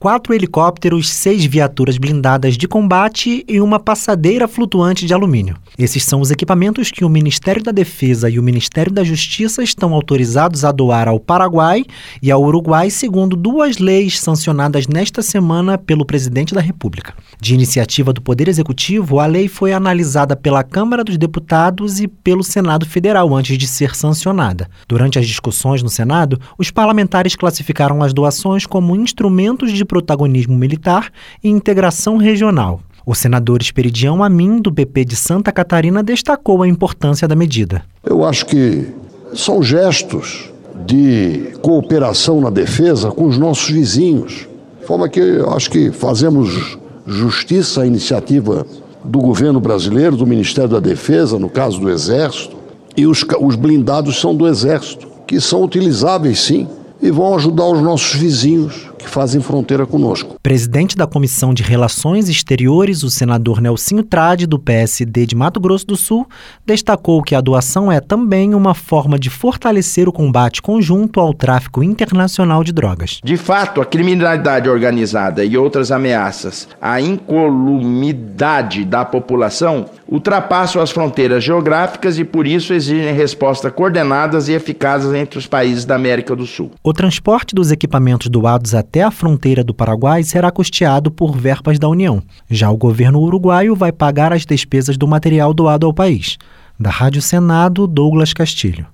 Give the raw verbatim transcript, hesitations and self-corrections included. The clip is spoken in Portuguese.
quatro helicópteros, seis viaturas blindadas de combate e uma passadeira flutuante de alumínio. Esses são os equipamentos que o Ministério da Defesa e o Ministério da Justiça estão autorizados a doar ao Paraguai e ao Uruguai, segundo duas leis sancionadas nesta semana pelo presidente da República. De iniciativa do Poder Executivo, a lei foi analisada pela Câmara dos Deputados e pelo Senado Federal antes de ser sancionada. Durante as discussões no Senado, os parlamentares classificaram as doações como instrumentos de protagonismo militar e integração regional. O senador Esperidião Amin, do P P de Santa Catarina, destacou a importância da medida. Eu acho que são gestos de cooperação na defesa com os nossos vizinhos. De forma que eu acho que fazemos justiça à iniciativa do governo brasileiro, do Ministério da Defesa, no caso do Exército, e os, os blindados são do Exército, que são utilizáveis sim, e vão ajudar os nossos vizinhos que fazem fronteira conosco. Presidente da Comissão de Relações Exteriores, o senador Nelsinho Trade, do P S D de Mato Grosso do Sul, destacou que a doação é também uma forma de fortalecer o combate conjunto ao tráfico internacional de drogas. De fato, a criminalidade organizada e outras ameaças à incolumidade da população ultrapassam as fronteiras geográficas e, por isso, exigem respostas coordenadas e eficazes entre os países da América do Sul. O transporte dos equipamentos doados até a fronteira do Paraguai será custeado por verbas da União. Já o governo uruguaio vai pagar as despesas do material doado ao país. Da Rádio Senado, Douglas Castilho.